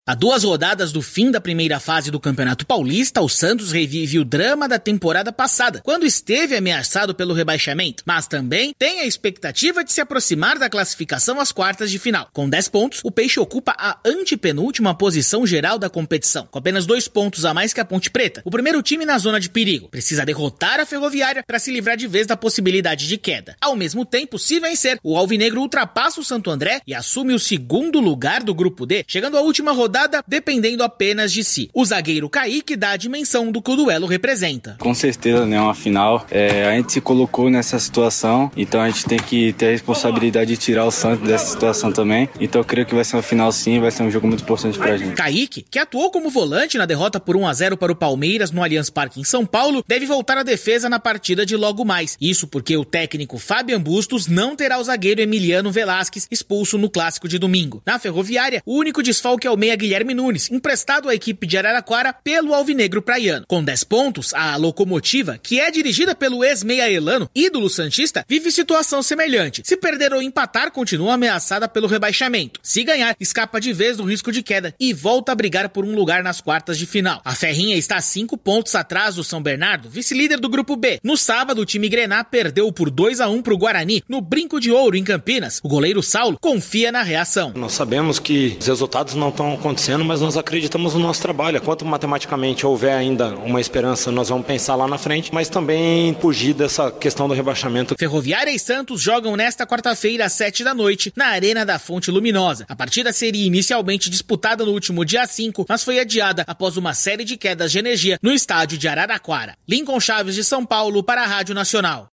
A 2 rodadas do fim da primeira fase do Campeonato Paulista, o Santos revive o drama da temporada passada, quando esteve ameaçado pelo rebaixamento, mas também tem a expectativa de se aproximar da classificação às quartas de final. Com 10 pontos, o Peixe ocupa a antepenúltima posição geral da competição, com apenas 2 pontos a mais que a Ponte Preta, o primeiro time na zona de perigo. Precisa derrotar a Ferroviária para se livrar de vez da possibilidade de queda. Ao mesmo tempo, se vencer, o Alvinegro ultrapassa o Santo André e assume o segundo lugar do Grupo D, chegando à última rodada dependendo apenas de si. O zagueiro Kaique dá a dimensão do que o duelo representa. Com certeza, né? Uma final. A gente se colocou nessa situação, então a gente tem que ter a responsabilidade de tirar o Santos dessa situação também. Então eu creio que vai ser uma final sim, vai ser um jogo muito importante pra gente. Kaique, que atuou como volante na derrota por 1-0 para o Palmeiras no Allianz Parque em São Paulo, deve voltar à defesa na partida de logo mais. Isso porque o técnico Fabian Bustos não terá o zagueiro Emiliano Velasquez expulso no clássico de domingo. Na Ferroviária, o único desfalque é o meia Guilherme Nunes, emprestado à equipe de Araraquara pelo Alvinegro Praiano. Com 10 pontos, a Locomotiva, que é dirigida pelo ex-meia Elano, ídolo santista, vive situação semelhante. Se perder ou empatar, continua ameaçada pelo rebaixamento. Se ganhar, escapa de vez do risco de queda e volta a brigar por um lugar nas quartas de final. A Ferrinha está a 5 pontos atrás do São Bernardo, vice-líder do Grupo B. No sábado, o time Grená perdeu por 2-1 para o Guarani, no Brinco de Ouro, em Campinas. O goleiro Saulo confia na reação. Nós sabemos que os resultados não estão acontecendo, mas nós acreditamos no nosso trabalho. Enquanto matematicamente houver ainda uma esperança, nós vamos pensar lá na frente, mas também fugir dessa questão do rebaixamento. Ferroviária e Santos jogam nesta quarta-feira às 7 da noite na Arena da Fonte Luminosa. A partida seria inicialmente disputada no último dia 5, mas foi adiada após uma série de quedas de energia no estádio de Araraquara. Lincoln Chaves de São Paulo para a Rádio Nacional.